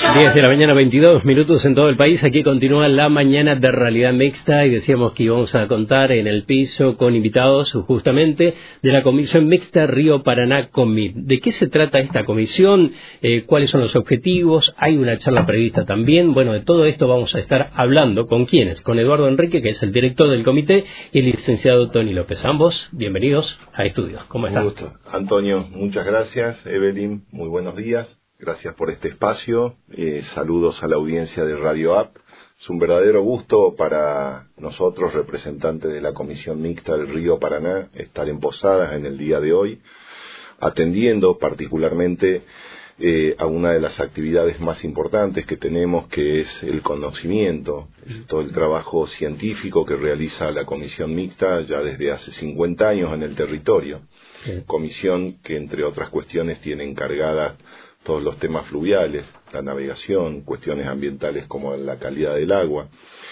10 de la mañana, 22 minutos en todo el país. Aquí continúa la mañana de Realidad Mixta y decíamos que íbamos a contar en el piso con invitados justamente de la Comisión Mixta Río Paraná Comip. ¿De qué se trata esta comisión? ¿Cuáles son los objetivos? Hay una charla prevista también. Bueno, de todo esto vamos a estar hablando. ¿Con quiénes? Con Eduardo Enrique, que es el director del comité, y el licenciado Tony López. Ambos, bienvenidos a Estudios. ¿Cómo están? Un gusto. Antonio, muchas gracias. Evelyn, muy buenos días. Gracias por este espacio. Saludos a la audiencia de Radio App. Es un verdadero gusto para nosotros, representantes de la Comisión Mixta del Río Paraná, estar en Posadas en el día de hoy, atendiendo particularmente a una de las actividades más importantes que tenemos, que es el conocimiento, es todo el trabajo científico que realiza la Comisión Mixta ya desde hace 50 años en el territorio. Sí. Comisión que, entre otras cuestiones, tiene encargadas todos los temas fluviales, la navegación, cuestiones ambientales como la calidad del agua,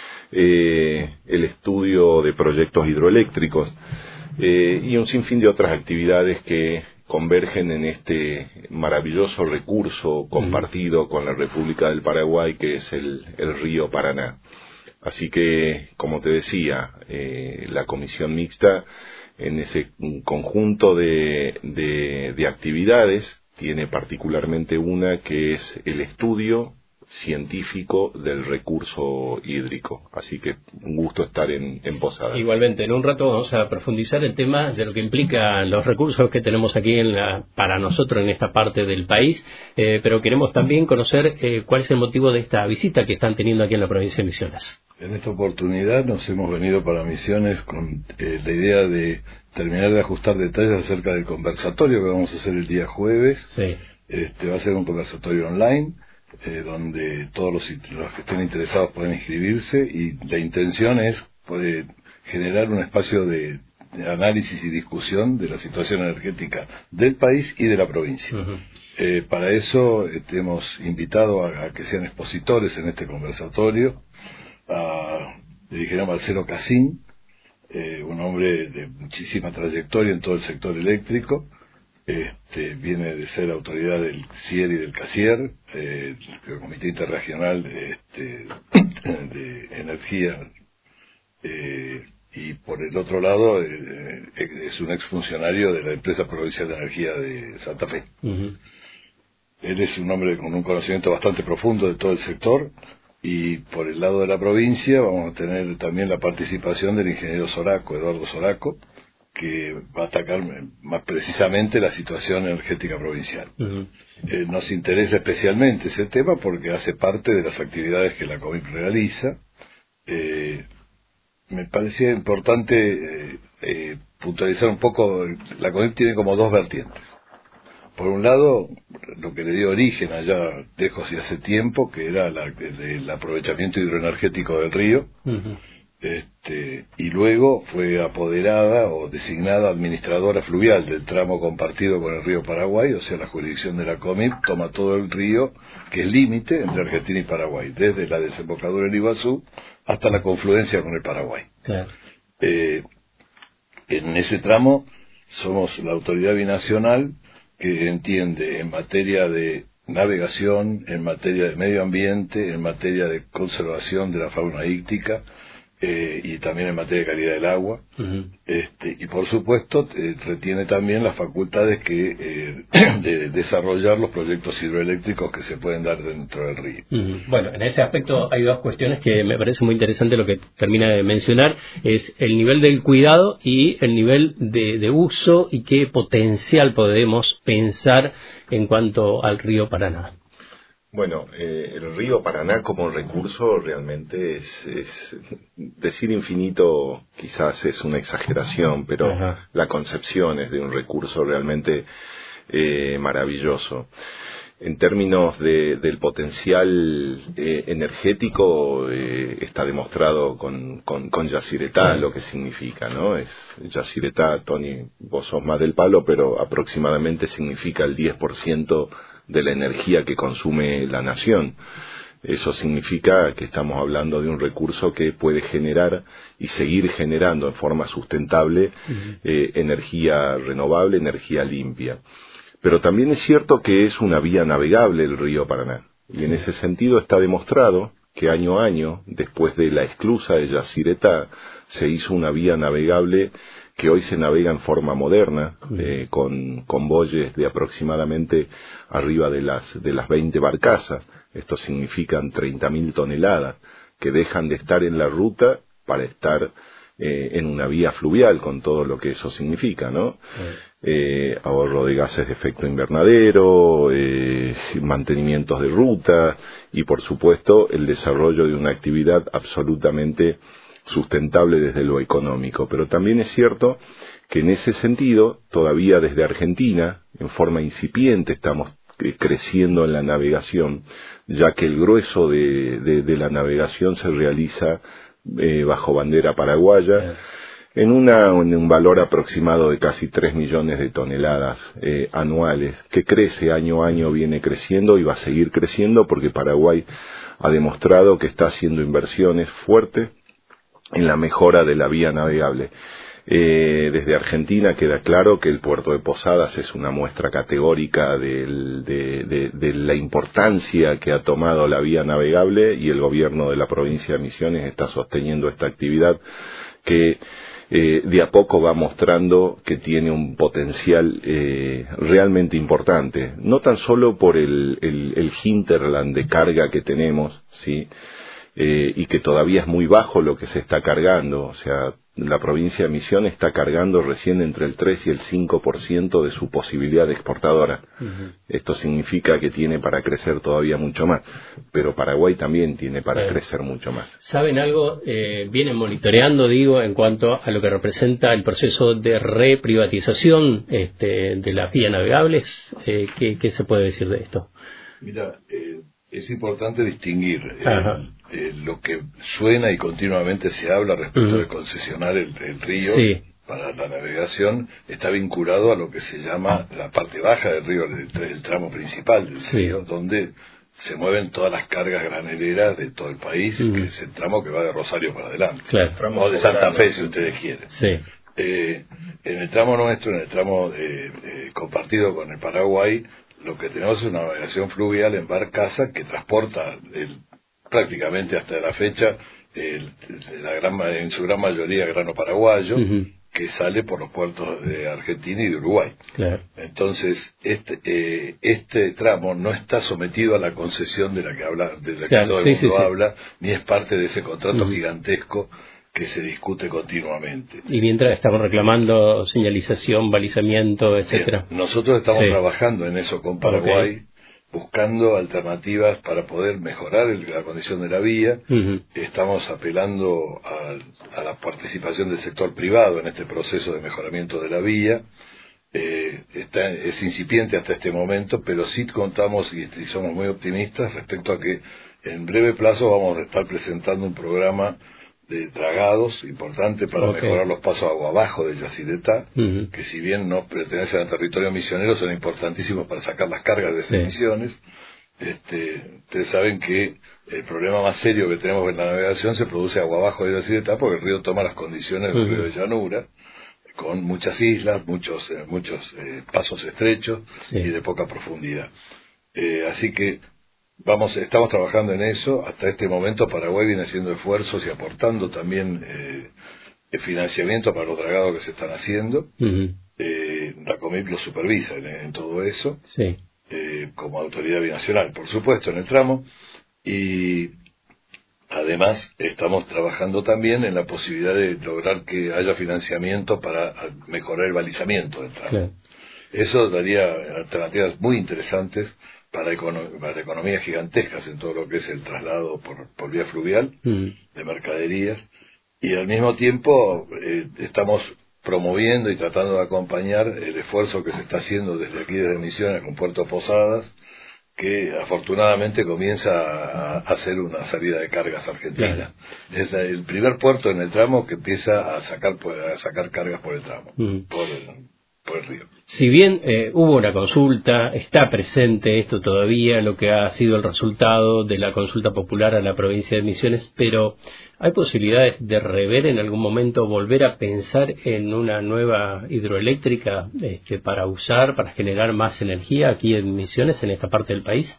el estudio de proyectos hidroeléctricos y un sinfín de otras actividades que convergen en este maravilloso recurso compartido con la República del Paraguay, que es el río Paraná. Así que, como te decía, la Comisión Mixta, en ese conjunto de actividades, tiene particularmente una que es el estudio científico del recurso hídrico. Así que un gusto estar en Posadas. Igualmente, en un rato vamos a profundizar el tema de lo que implica los recursos que tenemos aquí para nosotros en esta parte del país, pero queremos también conocer cuál es el motivo de esta visita que están teniendo aquí en la provincia de Misiones. En esta oportunidad nos hemos venido para Misiones con la idea de terminar de ajustar detalles acerca del conversatorio que vamos a hacer el día jueves. Sí. Va a ser un conversatorio online, donde todos los que estén interesados pueden inscribirse, y la intención es generar un espacio de análisis y discusión de la situación energética del país y de la provincia. Uh-huh. Para eso hemos invitado a que sean expositores en este conversatorio le dijeron Marcelo Casín, un hombre de muchísima trayectoria en todo el sector eléctrico. Viene de ser autoridad del CIER y del CASIER, el Comité Interregional de Energía, y por el otro lado es un exfuncionario de la Empresa Provincial de Energía de Santa Fe. Uh-huh. Él es un hombre con un conocimiento bastante profundo de todo el sector. Y por el lado de la provincia vamos a tener también la participación del ingeniero Soraco, Eduardo Soraco, que va a atacar más precisamente la situación energética provincial. Uh-huh. Nos interesa especialmente ese tema porque hace parte de las actividades que la COMIP realiza. Me parecía importante puntualizar un poco. La COMIP tiene como dos vertientes. Por un lado, lo que le dio origen allá lejos y hace tiempo, que era el aprovechamiento hidroenergético del río. Uh-huh. Y luego fue apoderada o designada administradora fluvial del tramo compartido con el río Paraguay, o sea, la jurisdicción de la COMIP toma todo el río, que es límite entre Argentina y Paraguay, desde la desembocadura en Iguazú hasta la confluencia con el Paraguay. Claro. En ese tramo somos la autoridad binacional que entiende en materia de navegación, en materia de medio ambiente, en materia de conservación de la fauna íctica, y también en materia de calidad del agua. Uh-huh. Y por supuesto retiene también las facultades de desarrollar los proyectos hidroeléctricos que se pueden dar dentro del río. Uh-huh. Bueno, en ese aspecto hay dos cuestiones que me parece muy interesante lo que termina de mencionar, es el nivel del cuidado y el nivel de uso y qué potencial podemos pensar en cuanto al río Paraná. Bueno, el río Paraná como recurso realmente es decir infinito, quizás es una exageración, pero ajá, la concepción es de un recurso realmente maravilloso. En términos del potencial energético, está demostrado con Yacyretá lo que significa, ¿no? Yacyretá, Tony, vos sos más del palo, pero aproximadamente significa el 10% de la energía que consume la nación. Eso significa que estamos hablando de un recurso que puede generar y seguir generando en forma sustentable energía renovable, energía limpia. Pero también es cierto que es una vía navegable el río Paraná. Y en ese sentido está demostrado que año a año, después de la esclusa de Yacyretá, se hizo una vía navegable que hoy se navega en forma moderna, con boyes de aproximadamente arriba de las 20 barcazas. Esto significan 30.000 toneladas que dejan de estar en la ruta para estar en una vía fluvial, con todo lo que eso significa, ¿no? Ahorro de gases de efecto invernadero, mantenimientos de ruta y, por supuesto, el desarrollo de una actividad absolutamente sustentable desde lo económico. Pero también es cierto que en ese sentido, todavía desde Argentina, en forma incipiente, estamos creciendo en la navegación, ya que el grueso de la navegación se realiza bajo bandera paraguaya, en un valor aproximado de casi 3 millones de toneladas anuales, que crece año a año, viene creciendo y va a seguir creciendo porque Paraguay ha demostrado que está haciendo inversiones fuertes en la mejora de la vía navegable. Desde Argentina queda claro que el puerto de Posadas es una muestra categórica de la importancia que ha tomado la vía navegable, y el gobierno de la provincia de Misiones está sosteniendo esta actividad que de a poco va mostrando que tiene un potencial realmente importante, no tan solo por el hinterland de carga que tenemos, ¿sí? Y que todavía es muy bajo lo que se está cargando, o sea, la provincia de Misiones está cargando recién entre el 3 y el 5% de su posibilidad exportadora. Esto significa que tiene para crecer todavía mucho más, pero Paraguay también tiene para crecer mucho más. ¿Saben algo? Vienen monitoreando, digo, en cuanto a lo que representa el proceso de reprivatización de las vías navegables. ¿Qué se puede decir de esto? Mira, es importante distinguir lo que suena y continuamente se habla respecto de concesionar el río para la navegación. Está vinculado a lo que se llama la parte baja del río, el tramo principal del río, donde se mueven todas las cargas graneleras de todo el país, que es el tramo que va de Rosario para adelante, o de Santa Fe, si ustedes quieren. En el tramo nuestro, en el tramo compartido con el Paraguay, lo que tenemos es una navegación fluvial en barcaza que transporta prácticamente hasta la fecha en su gran mayoría grano paraguayo, que sale por los puertos de Argentina y de Uruguay. Entonces este tramo no está sometido a la concesión de la que todo el mundo habla, ni es parte de ese contrato gigantesco que se discute continuamente. Y mientras estamos reclamando señalización, balizamiento, etcétera. Nosotros estamos trabajando en eso con Paraguay, buscando alternativas para poder mejorar la condición de la vía. Estamos apelando a la participación del sector privado en este proceso de mejoramiento de la vía. Es incipiente hasta este momento, pero sí contamos y somos muy optimistas respecto a que en breve plazo vamos a estar presentando un programa de dragados importante para mejorar los pasos agua abajo de Yacyretá, que si bien no pertenecen al territorio misionero, son importantísimos para sacar las cargas de esas misiones. Ustedes saben que el problema más serio que tenemos en la navegación se produce agua abajo de Yacyretá, porque el río toma las condiciones del río de llanura, con muchas islas, muchos pasos estrechos y de poca profundidad. Así que estamos trabajando en eso. Hasta este momento Paraguay viene haciendo esfuerzos y aportando también financiamiento para los dragados que se están haciendo. La COMIP lo supervisa en todo eso, como autoridad binacional, por supuesto, en el tramo. Y además estamos trabajando también en la posibilidad de lograr que haya financiamiento para mejorar el balizamiento del tramo. Eso daría alternativas muy interesantes para economías gigantescas en todo lo que es el traslado por vía fluvial de mercaderías, y al mismo tiempo estamos promoviendo y tratando de acompañar el esfuerzo que se está haciendo desde aquí, desde Misiones, con Puerto Posadas, que afortunadamente comienza a hacer una salida de cargas argentina. Es el primer puerto en el tramo que empieza a sacar cargas por el tramo, por el río. Si bien hubo una consulta, está presente esto todavía, lo que ha sido el resultado de la consulta popular a la provincia de Misiones, pero ¿hay posibilidades de rever en algún momento, volver a pensar en una nueva hidroeléctrica para generar más energía aquí en Misiones, en esta parte del país?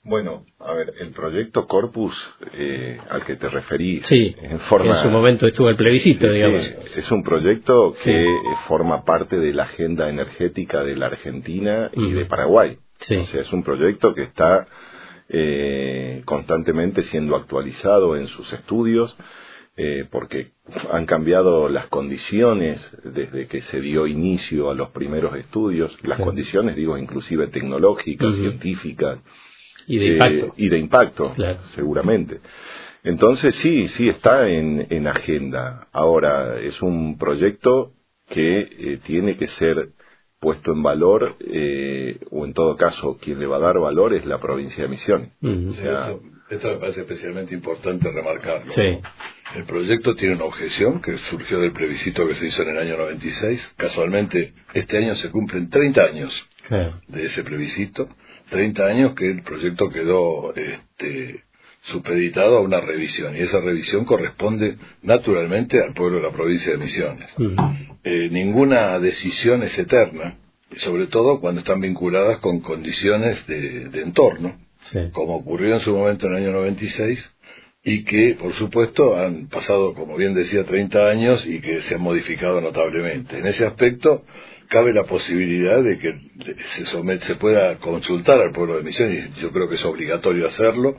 Bueno, a ver, el proyecto Corpus al que te referí, sí, en su momento estuvo el plebiscito, sí, digamos. Sí, es un proyecto que forma parte de la agenda energética de la Argentina y de Paraguay. Sí. O sea, es un proyecto que está constantemente siendo actualizado en sus estudios, porque han cambiado las condiciones desde que se dio inicio a los primeros estudios, las condiciones, digo, inclusive tecnológicas, científicas, y de impacto, claro, seguramente. Entonces sí está en agenda. Ahora, es un proyecto que tiene que ser puesto en valor, o en todo caso, quien le va a dar valor es la provincia de Misiones. O sea, esto me parece especialmente importante remarcarlo. Sí. El proyecto tiene una objeción que surgió del plebiscito que se hizo en el año 96. Casualmente, este año se cumplen 30 años de ese plebiscito. 30 años que el proyecto quedó supeditado a una revisión, y esa revisión corresponde naturalmente al pueblo de la provincia de Misiones. Ninguna decisión es eterna, sobre todo cuando están vinculadas con condiciones de entorno, como ocurrió en su momento en el año 96, y que, por supuesto, han pasado, como bien decía, 30 años y que se han modificado notablemente. En ese aspecto, cabe la posibilidad de que se pueda consultar al pueblo de Misiones, y yo creo que es obligatorio hacerlo,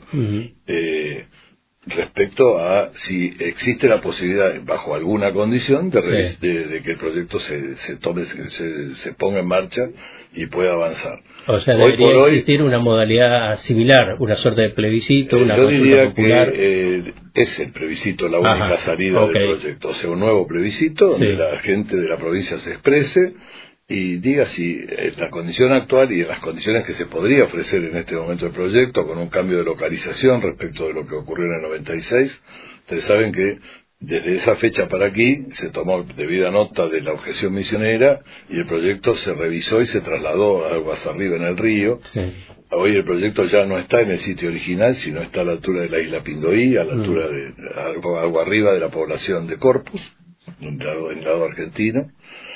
respecto a si existe la posibilidad, bajo alguna condición, de que el proyecto se ponga en marcha y pueda avanzar. O sea, debería existir una modalidad similar, una suerte de plebiscito, una consulta popular. Yo diría que es el plebiscito la única salida del proyecto, o sea, un nuevo plebiscito donde la gente de la provincia se exprese y diga si la condición actual y en las condiciones que se podría ofrecer en este momento del proyecto, con un cambio de localización respecto de lo que ocurrió en el 96, ustedes saben que desde esa fecha para aquí se tomó debida nota de la objeción misionera y el proyecto se revisó y se trasladó a aguas arriba en el río. Hoy el proyecto ya no está en el sitio original, sino está a la altura de la isla Pindoí, a la altura de agua arriba de la población de Corpus, en el lado argentino.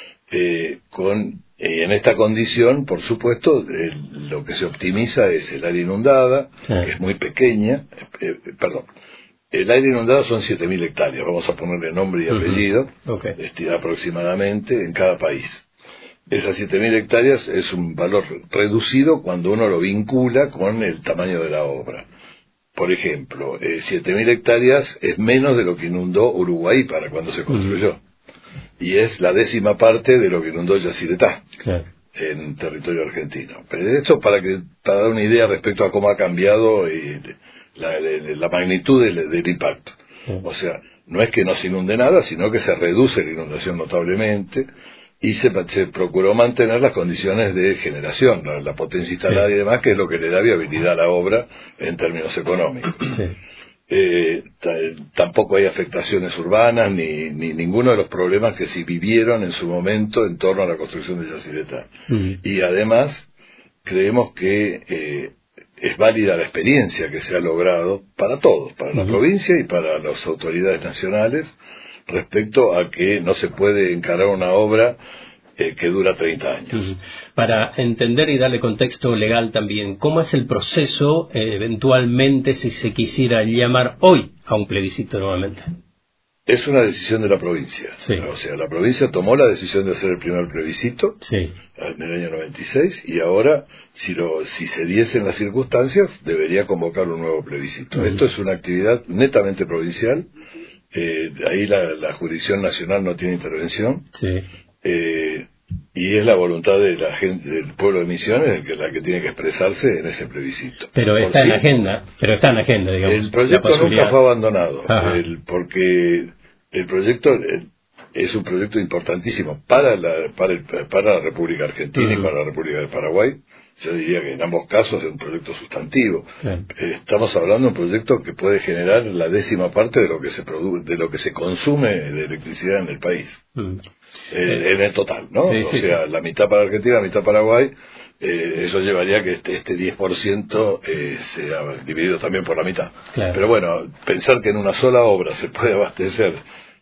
En esta condición, por supuesto, lo que se optimiza es el área inundada, que es muy pequeña, el área inundada son 7.000 hectáreas, vamos a ponerle nombre y apellido, aproximadamente en cada país. Esas 7.000 hectáreas es un valor reducido cuando uno lo vincula con el tamaño de la obra. Por ejemplo, 7.000 hectáreas es menos de lo que inundó Uruguay para cuando se construyó. Y es la 10ª parte de lo que inundó Yacyretá en territorio argentino. Pero esto para dar una idea respecto a cómo ha cambiado la magnitud del impacto. O sea, no es que no se inunde nada, sino que se reduce la inundación notablemente y se procuró mantener las condiciones de generación, la potencia instalada y demás, que es lo que le da viabilidad a la obra en términos económicos. Tampoco hay afectaciones urbanas ni ninguno de los problemas que se vivieron en su momento en torno a la construcción de Yacyretá. Y además creemos que es válida la experiencia que se ha logrado para todos, para la provincia y para las autoridades nacionales, respecto a que no se puede encarar una obra que dura 30 años. Para entender y darle contexto legal también, ¿cómo es el proceso eventualmente si se quisiera llamar hoy a un plebiscito nuevamente? Es una decisión de la provincia. O sea, la provincia tomó la decisión de hacer el primer plebiscito en el año 96 y ahora, si se diesen las circunstancias, debería convocar un nuevo plebiscito. Esto es una actividad netamente provincial. Ahí la jurisdicción nacional no tiene intervención. Y es la voluntad de la gente del pueblo de Misiones la que tiene que expresarse en ese plebiscito. Pero está en agenda, digamos. El proyecto nunca fue abandonado, porque el proyecto es un proyecto importantísimo para la República Argentina y para la República de Paraguay. Yo diría que en ambos casos es un proyecto sustantivo. Estamos hablando de un proyecto que puede generar la 10ª parte de lo que se consume de electricidad en el país. En el total, ¿no? O sea, la mitad para Argentina, la mitad para Paraguay. Eso llevaría a que este 10% sea dividido también por la mitad. Pero bueno, pensar que en una sola obra se puede abastecer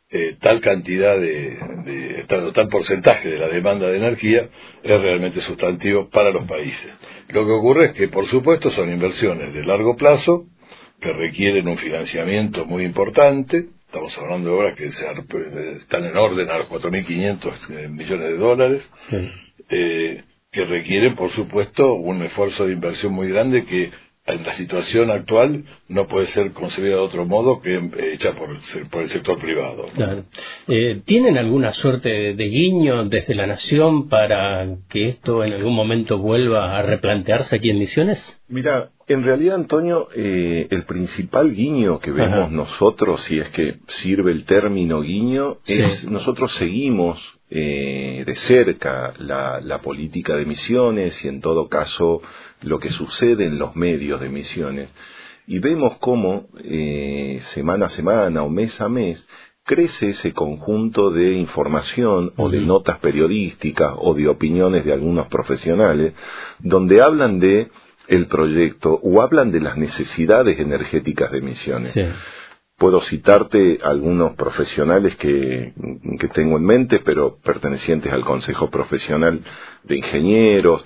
tal cantidad tal porcentaje de la demanda de energía es realmente sustantivo para los países. Lo que ocurre es que, por supuesto, son inversiones de largo plazo que requieren un financiamiento muy importante. Estamos hablando de obras que están en orden a los 4.500 millones de dólares, sí. Que requieren, por supuesto, un esfuerzo de inversión muy grande que en la situación actual no puede ser concebida de otro modo que hecha por el sector privado, ¿no? Claro. ¿Tienen alguna suerte de guiño desde la Nación para que esto en algún momento vuelva a replantearse aquí en Misiones? Mira, en realidad, Antonio, el principal guiño que vemos nosotros, si es que sirve el término guiño, es nosotros seguimos de cerca la política de Misiones y en todo caso lo que sucede en los medios de Misiones, y vemos cómo semana a semana o mes a mes crece ese conjunto de información o de notas periodísticas o de opiniones de algunos profesionales donde hablan de el proyecto o hablan de las necesidades energéticas de Misiones. Sí. Puedo citarte algunos profesionales que tengo en mente, pero pertenecientes al Consejo Profesional de Ingenieros,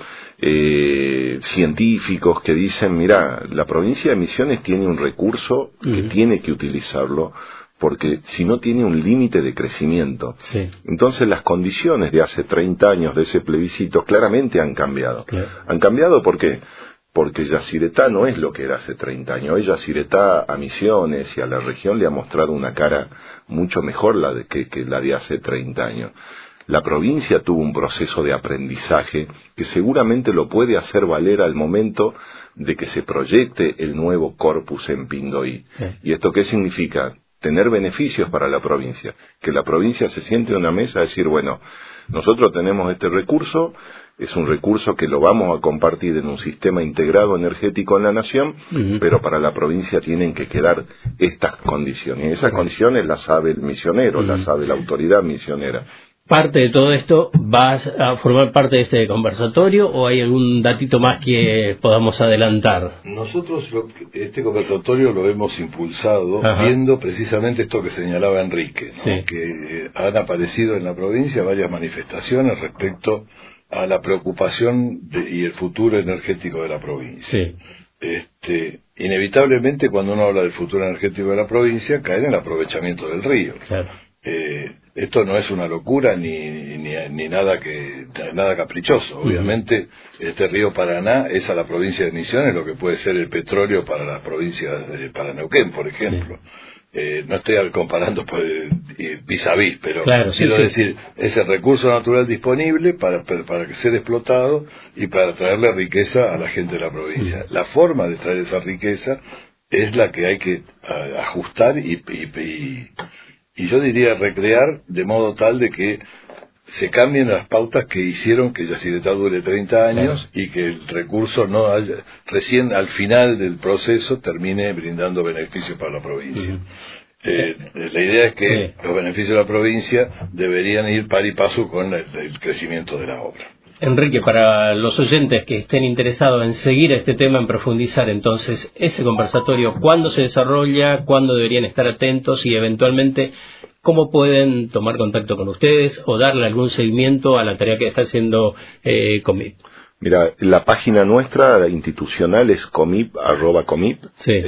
científicos, que dicen, mira, la provincia de Misiones tiene un recurso que tiene que utilizarlo, porque si no tiene un límite de crecimiento. Sí. Entonces las condiciones de hace 30 años de ese plebiscito claramente han cambiado. Claro. ¿Han cambiado por qué? Porque Yacyretá no es lo que era hace 30 años. Hoy Yacyretá a Misiones y a la región le ha mostrado una cara mucho mejor que la de hace 30 años. La provincia tuvo un proceso de aprendizaje que seguramente lo puede hacer valer al momento de que se proyecte el nuevo corpus en Pindoí. Sí. ¿Y esto qué significa? Tener beneficios para la provincia. Que la provincia se siente en una mesa a decir, bueno, nosotros tenemos este recurso, es un recurso que lo vamos a compartir en un sistema integrado energético en la nación, pero para la provincia tienen que quedar estas condiciones. Y esas condiciones las sabe el misionero, las sabe la autoridad misionera. ¿Parte de todo esto vas a formar parte de este conversatorio o hay algún datito más que podamos adelantar? Nosotros este conversatorio lo hemos impulsado viendo precisamente esto que señalaba Enrique, ¿no? Sí. Que han aparecido en la provincia varias manifestaciones respecto a la preocupación y el futuro energético de la provincia. Sí. Inevitablemente, cuando uno habla del futuro energético de la provincia, cae en el aprovechamiento del río. Claro. Esto no es una locura ni nada caprichoso. Obviamente, este río Paraná es a la provincia de Misiones lo que puede ser el petróleo para las provincias para Neuquén, por ejemplo. Sí. No estoy comparando vis a vis, pero claro, quiero decir, es el recurso natural disponible para que ser explotado y para traerle riqueza a la gente de la provincia. La forma de traer esa riqueza es la que hay que ajustar y yo diría recrear de modo tal de que se cambien las pautas que hicieron que Yacyretá dure 30 años y que el recurso recién al final del proceso termine brindando beneficios para la provincia. La idea es que los beneficios de la provincia deberían ir par y paso con el crecimiento de la obra. Enrique, para los oyentes que estén interesados en seguir este tema, en profundizar entonces ese conversatorio, ¿cuándo se desarrolla? ¿Cuándo deberían estar atentos? Y eventualmente, ¿cómo pueden tomar contacto con ustedes o darle algún seguimiento a la tarea que está haciendo COMIP? Mira, la página nuestra institucional es comip@comip, sí.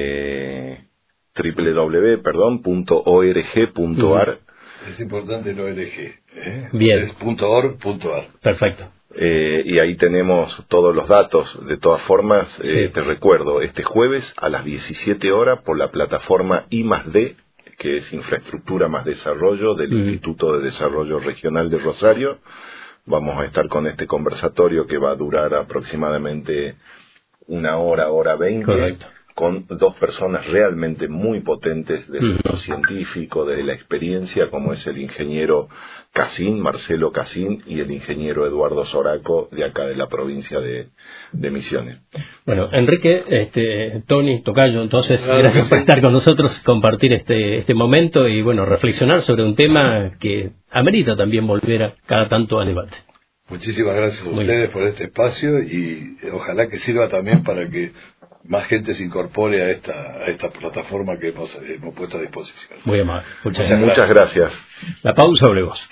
www.org.ar. Es importante el ORG. Bien. Es .org.ar. Perfecto. Y ahí tenemos todos los datos. De todas formas, te recuerdo, este jueves a las 17 horas por la plataforma I+D, que es Infraestructura más Desarrollo del Instituto de Desarrollo Regional de Rosario. Vamos a estar con este conversatorio que va a durar aproximadamente 1 hora, hora 20. Correcto. Con 2 personas realmente muy potentes desde lo científico, desde la experiencia, como es el ingeniero Casín, Marcelo Casín, y el ingeniero Eduardo Soraco, de acá de la provincia de Misiones. Bueno, Enrique, Tony, Tocayo, entonces, gracias por estar con nosotros, compartir este momento y, bueno, reflexionar sobre un tema que amerita también volver cada tanto al debate. Muchísimas gracias a ustedes por este espacio y ojalá que sirva también para que más gente se incorpore a esta plataforma que hemos puesto a disposición. Muy amable. Muchas gracias. La pausa, volvemos.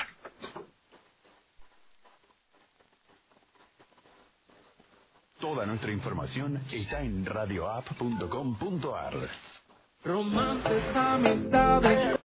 Toda nuestra información está en radioapp.com.ar. Romances, amistades.